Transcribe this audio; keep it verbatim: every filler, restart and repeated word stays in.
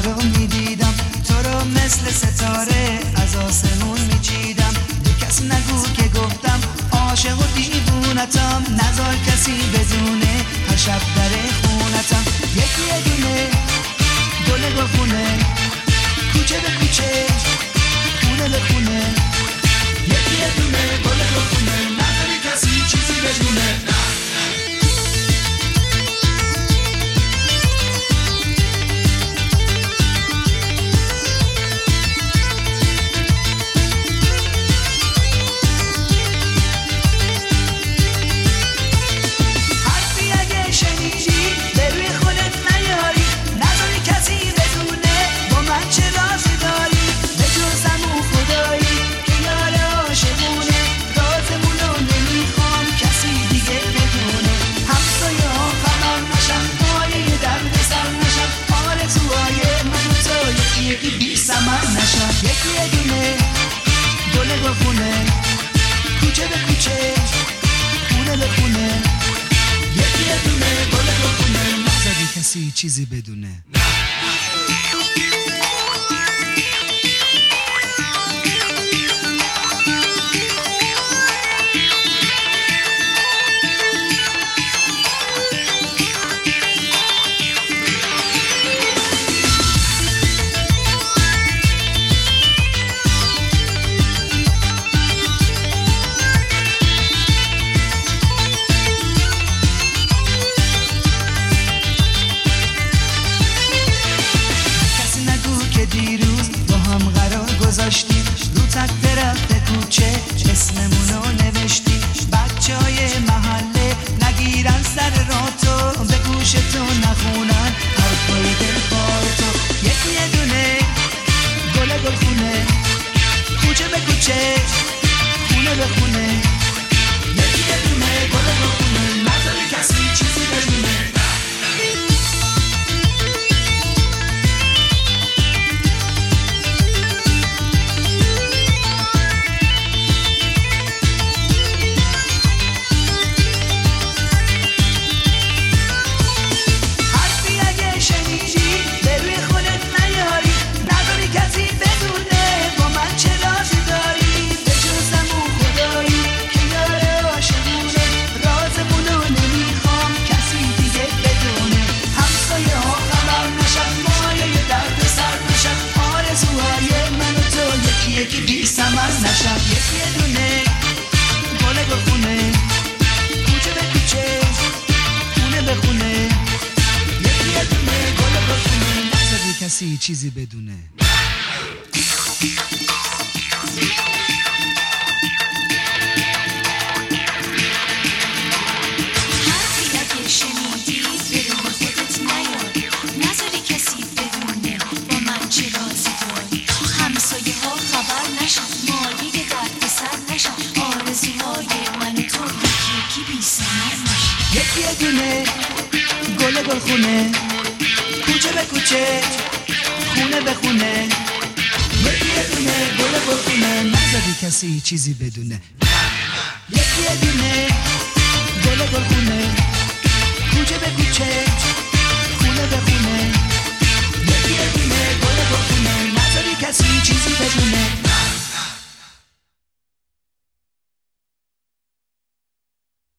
رو میدیدم، تو رو مثل ستاره از آسمون میچیدم. به کسی نگو که گفتم عاشق و دیوونتم، نذار کسی بدونه هر شب در خونتم. یکی یه دونه گل گلخونه، کوچه به کوچه خونه به خونه. یکی یه دونه گل گلخونه، نذاری کسی چیزی بدونه. یکی یه دونه گل گلخونه، کوچه به کوچه خونه به خونه. یکی یه دونه گل گلخونه، نذاری کسی چیزی بدونه. دیروز با هم قرار گذاشتیم، رو تک درخت کوچه اسممونو نوشتیم. بچه های محله نگیرن سر راه تو، به گوش تو نخونن حرفای دلخواه تو. یکی یه دونه گل گلخونه، کوچه به کوچه خونه به خونه. یکی یه دونه گل گلخونه، نذاری کسی چیزی بدونه. یکی بی ثمر نشم. یکی یه دونه گل گلخونه، کوچه به کوچه خونه به خونه. یکی یه دونه گل گلخونه، نذاری کسی چیزی بدونه. یکی یه دونه گل گلخونه، کوچه به کوچه خونه به خونه. یکی یه دونه گل گلخونه، نذاری کسی چیزی بدونه. یکی یه دونه گل گلخونه، کوچه به کوچه